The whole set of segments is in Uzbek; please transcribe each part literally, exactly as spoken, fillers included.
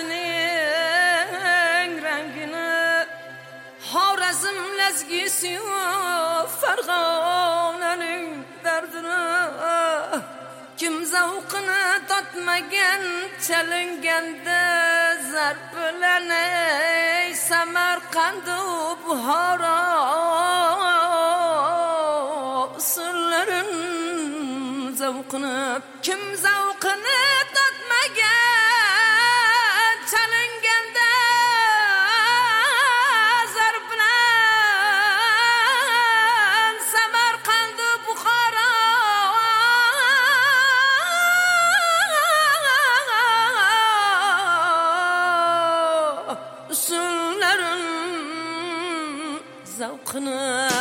Lezgisining rangini Xorazm lezgisi Farg'onaning dardini kim zavqini totmagan chalinganda zarb bilan ey Samarqand Buxoro usullarin zavqini kim zavqini totmagan chalinganda zarb bilan Samarqand Buxoro usullarin zavqini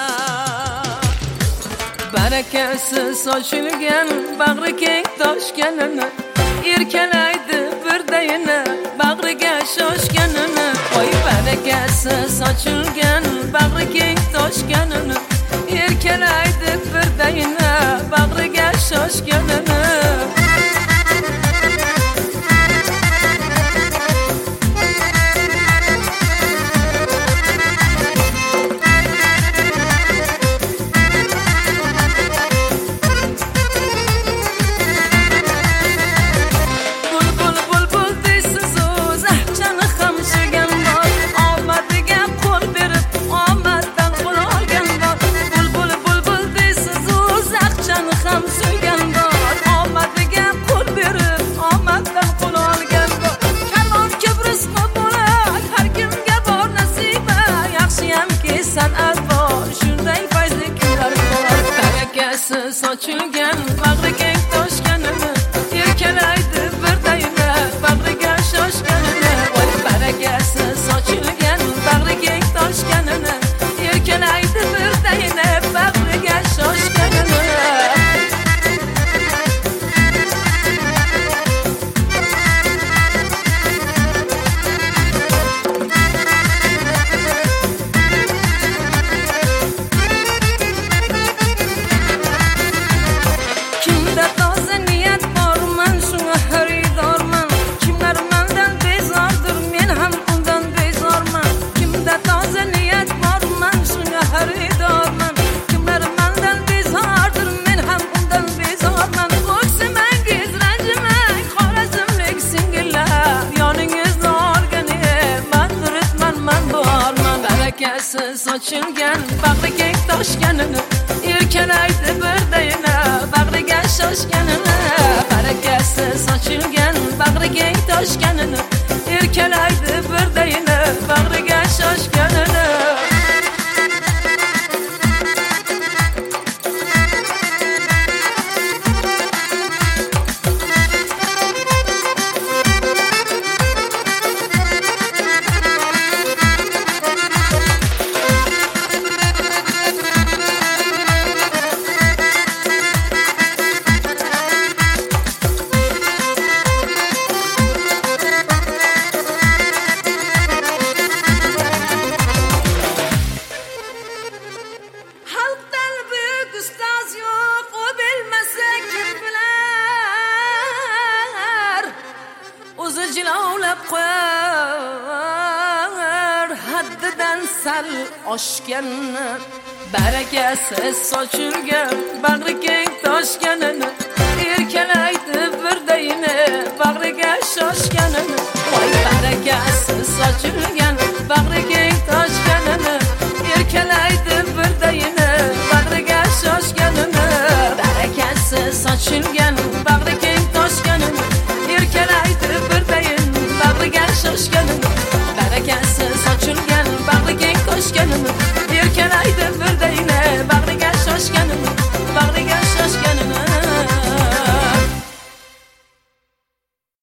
barakasi sochilgan bag'ri keng toshganini erkalaydi birdayini bag'riga shoshganini voy barakasi sochilgan bag'ri keng toshganini erkalaydi birdayini bag'riga shoshganini sochilgan bag'ri keng toshganini erkalaydi birdayini bag'riga shoshganini voy barakasi sochilgan bag'ri keng toshganini erkalaydi birdayini bag'riga shoshganini sochilgan bag'ri keng toshganini erkalaydi birdayini bag'riga shoshganini barakasi sochilgan bag'ri keng toshganini erkalaydi birdayini bag'riga shoshganini jilovlab qo'yar haddidan sal oshganini barakasi sochilgan bag'ri keng toshganini erkalaydi birdayini bag'riga shoshganini voy barakasi sochilgan bag'riga